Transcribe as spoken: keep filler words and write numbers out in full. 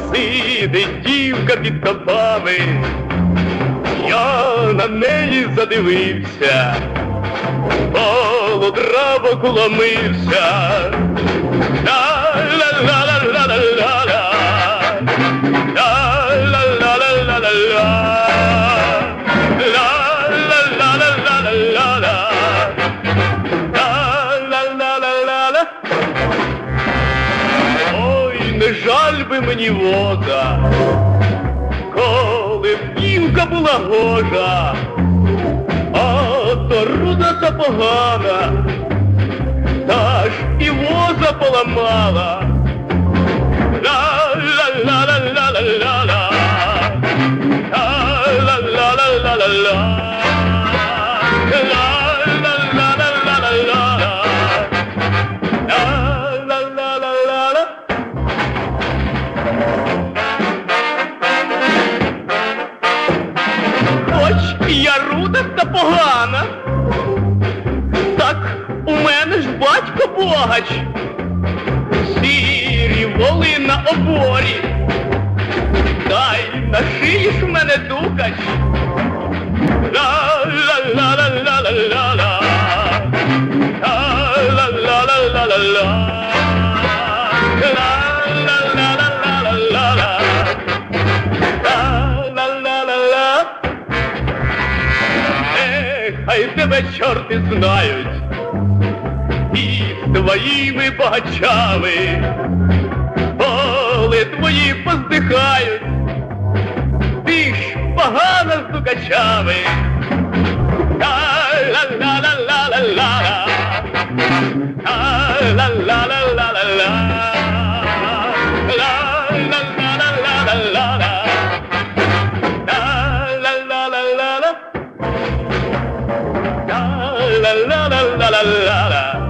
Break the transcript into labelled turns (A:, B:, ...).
A: Сидить дівка під копами, я на неї задивився, полудравок уломився. Ла-ла-ла-ла-ла-ла-ла, ла-ла-ла-ла-ла-ла, ла-ла-ла-ла-ла-ла, ла-ла-ла-ла-ла. Ой, не жаль би мені воза, коли б дівка була гожа, а то руда та погана, та ж і воза поламала. Ла-ла-ла-ла-ла-ла-ла, ла-ла-ла-ла-ла-ла, ла-ла-ла-ла-ла-ла. Хоч я руда та погана, так у мене ж батько богач, сірі воли на оборі, та й на шиї ж у мене дукач. Ла-ла-ла-ла-ла-ла-ла, ла-ла-ла-ла-ла-ла, ла-ла-ла-ла-ла-ла, ла-ла-ла-ла. Хай тебе чорти знають і твоїми багачами, коли твої поздихають, ти ж погано з дукачами. Ла-ла-ла-ла-ла-ла, ла-ла-ла-ла-ла-ла, ла-ла-ла-ла-ла-ла, ла-ла-ла-ла-ла, ла-ла-ла-ла-ла-ла.